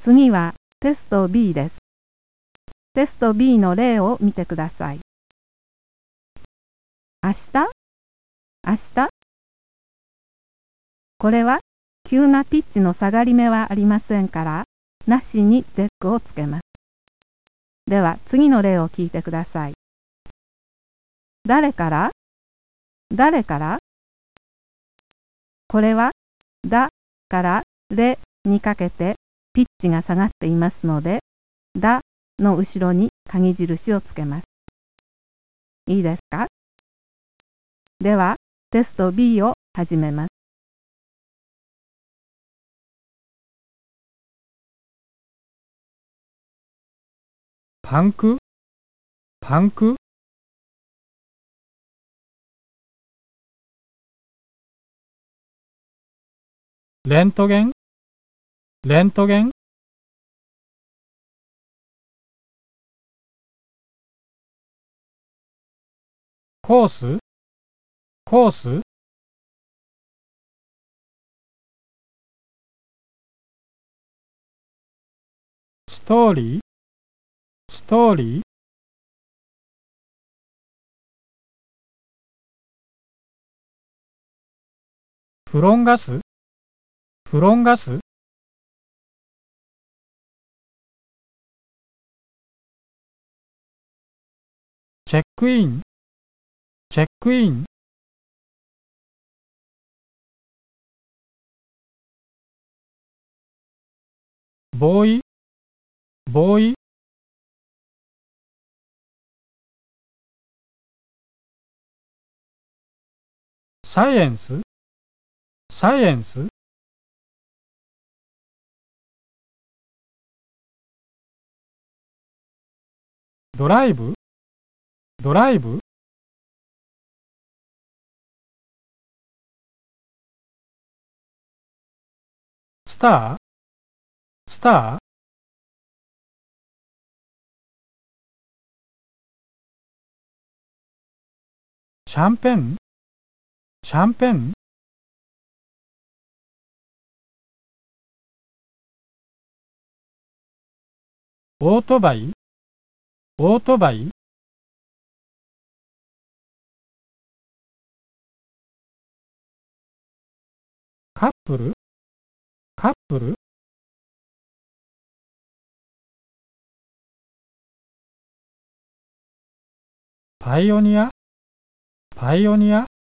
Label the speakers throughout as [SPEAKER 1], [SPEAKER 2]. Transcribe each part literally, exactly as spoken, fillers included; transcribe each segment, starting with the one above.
[SPEAKER 1] 次はテスト ビー です。テスト ビー の例を見てください。明日明日これは急なピッチの下がり目はありませんから、なしにゼックをつけます。では次の例を聞いてください。誰から誰からこれはだかられにかけてピッチが下がっていますので、だの後ろに鍵印をつけます。いいですか？ではテスト ビー を始めます。
[SPEAKER 2] パンクパンクレントゲンレントゲンコースコースストーリーストーリーフロンガスフロンガスチェックインチェックインボーイボーイサイエンスサイエンスドライブドライブスタースターシャンペンシャンペンオートバイオートバイカップルカップルパイオニアパイオニア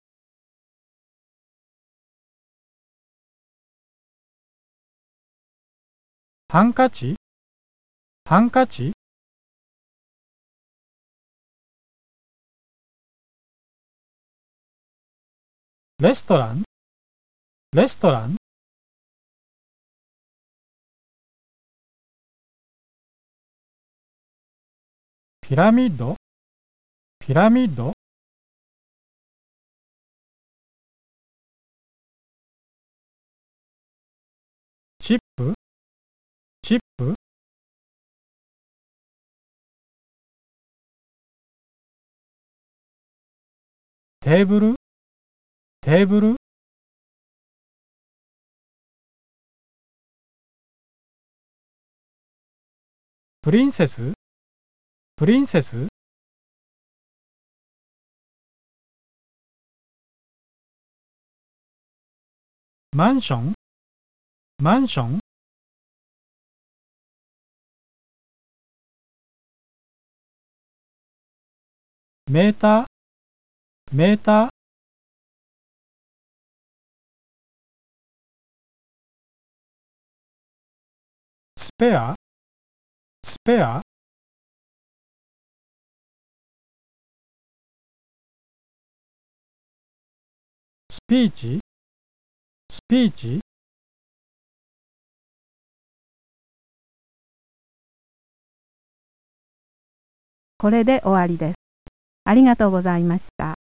[SPEAKER 2] ハンカチハンカチレストランレストランピラミッドピラミッドチップチップテーブルテーブルプリンセスプリンセスマンションマンションメーターメータースペアスペアスピーチスピーチ
[SPEAKER 1] これで終わりです。ありがとうございました。